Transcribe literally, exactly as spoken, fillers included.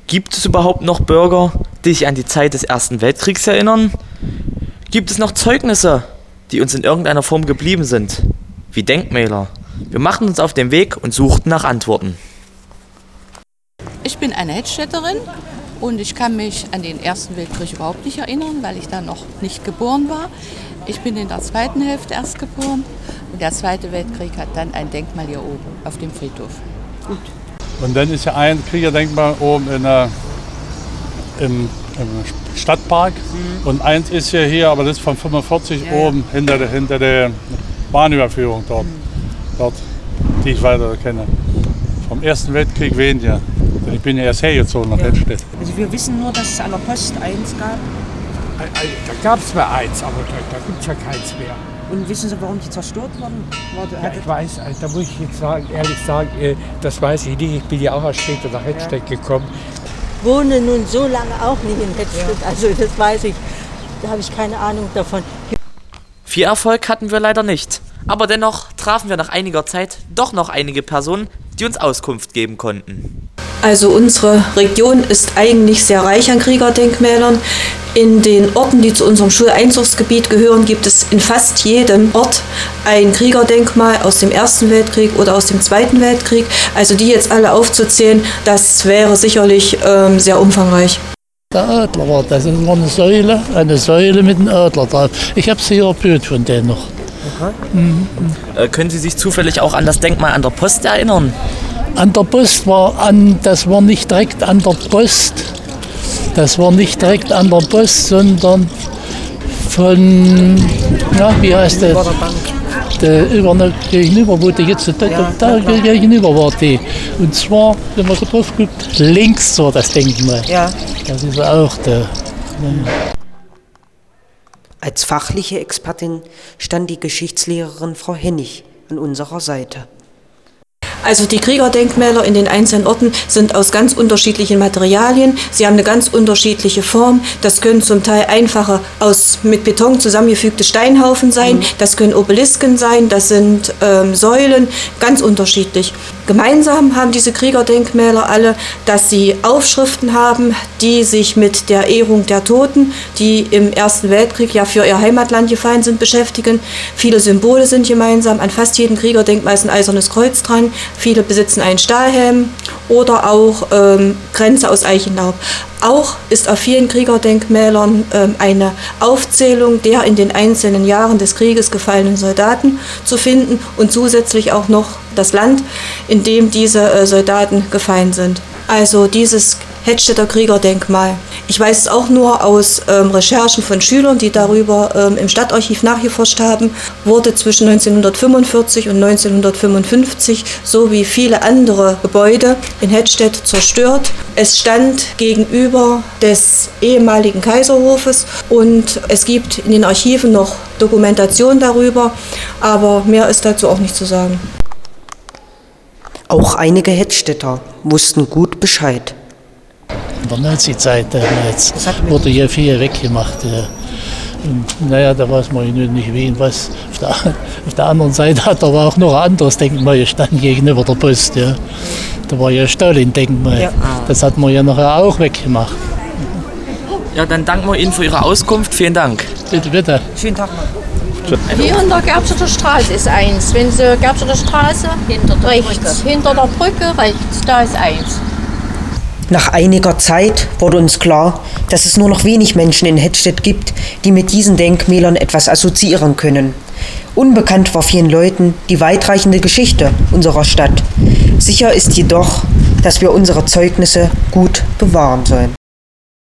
Gibt es überhaupt noch Bürger, die sich an die Zeit des Ersten Weltkriegs erinnern? Gibt es noch Zeugnisse, die uns in irgendeiner Form geblieben sind, wie Denkmäler? Wir machten uns auf den Weg und suchten nach Antworten. Ich bin eine Hettstädterin und ich kann mich an den Ersten Weltkrieg überhaupt nicht erinnern, weil ich da noch nicht geboren war. Ich bin in der zweiten Hälfte erst geboren und der Zweite Weltkrieg hat dann ein Denkmal hier oben auf dem Friedhof. Gut. Und dann ist ja ein Kriegerdenkmal oben in der, im, im Stadtpark mhm. und eins ist ja hier, aber das ist von fünfundvierzig ja, oben ja. Hinter, der, hinter der Bahnüberführung dort, mhm. dort, die ich weiter kenne. Vom Ersten Weltkrieg weniger. Ich bin ja erst hergezogen nach ja. Hettstedt. Also wir wissen nur, dass es an der Post eins gab. Da gab es mal eins, aber da, da gibt es ja keins mehr. Und wissen Sie, warum die zerstört wurden? Ja, ich weiß, da muss ich jetzt sagen, ehrlich sagen, das weiß ich nicht. Ich bin ja auch erst später nach Hettstedt gekommen. Ich wohne nun so lange auch nicht in Hettstedt, ja. Also das weiß ich. Da habe ich keine Ahnung davon. Viel Erfolg hatten wir leider nicht. Aber dennoch trafen wir nach einiger Zeit doch noch einige Personen, die uns Auskunft geben konnten. Also unsere Region ist eigentlich sehr reich an Kriegerdenkmälern. In den Orten, die zu unserem Schuleinzugsgebiet gehören, gibt es in fast jedem Ort ein Kriegerdenkmal aus dem Ersten Weltkrieg oder aus dem Zweiten Weltkrieg. Also die jetzt alle aufzuzählen, das wäre sicherlich ähm, sehr umfangreich. Der Adler war das, das war eine Säule, eine Säule mit einem Adler drauf. Ich habe sie hier erhöht von denen noch. Okay. Mhm. Äh, können Sie sich zufällig auch an das Denkmal an der Post erinnern? An der Post war an, das war nicht direkt an der Post, das war nicht direkt an der Post, sondern von, ja, wie heißt das? Der, über eine, gegenüber, wo die jetzt, da, ja, da gegenüber war die. Und zwar, wenn man so drauf guckt, links war das Denkmal. Ja. Das ist auch der. Ja. Als fachliche Expertin stand die Geschichtslehrerin Frau Hennig an unserer Seite. Also die Kriegerdenkmäler in den einzelnen Orten sind aus ganz unterschiedlichen Materialien. Sie haben eine ganz unterschiedliche Form. Das können zum Teil einfache, aus mit Beton zusammengefügte Steinhaufen sein. Mhm. Das können Obelisken sein. Das sind ähm, Säulen. Ganz unterschiedlich. Gemeinsam haben diese Kriegerdenkmäler alle, dass sie Aufschriften haben, die sich mit der Ehrung der Toten, die im Ersten Weltkrieg ja für ihr Heimatland gefallen sind, beschäftigen. Viele Symbole sind gemeinsam. An fast jedem Kriegerdenkmal ist ein eisernes Kreuz dran. Viele besitzen einen Stahlhelm oder auch ähm, Kränze aus Eichenlaub. Auch ist auf vielen Kriegerdenkmälern ähm, eine Aufzählung der in den einzelnen Jahren des Krieges gefallenen Soldaten zu finden und zusätzlich auch noch das Land, in dem diese äh, Soldaten gefallen sind. Also dieses Hettstedter Kriegerdenkmal. Ich weiß es auch nur aus ähm, Recherchen von Schülern, die darüber ähm, im Stadtarchiv nachgeforscht haben, wurde zwischen neunzehnhundertfünfundvierzig und neunzehnhundertfünfundfünfzig sowie viele andere Gebäude in Hettstedt zerstört. Es stand gegenüber des ehemaligen Kaiserhofes und es gibt in den Archiven noch Dokumentation darüber, aber mehr ist dazu auch nicht zu sagen. Auch einige Hettstädter wussten gut Bescheid. In der Nazi-Zeit damals wurde ja viel weggemacht. Ja. Und, naja, da weiß man nicht wen was. Auf der, auf der anderen Seite hat aber auch noch ein anderes Denkmal gestanden gegenüber der Post. Ja. Da war ja Stalin-Denkmal. Ja. Das hat man ja nachher auch weggemacht. Ja, dann danken wir Ihnen für Ihre Auskunft. Vielen Dank. Bitte, bitte. Schönen Tag noch. Hier in der Gerbstedter Straße ist eins. Wenn Sie Gerbstedter Straße hinter der rechts, Brücke. hinter der Brücke rechts, da ist eins. Nach einiger Zeit wurde uns klar, dass es nur noch wenig Menschen in Hettstedt gibt, die mit diesen Denkmälern etwas assoziieren können. Unbekannt war vielen Leuten die weitreichende Geschichte unserer Stadt. Sicher ist jedoch, dass wir unsere Zeugnisse gut bewahren sollen.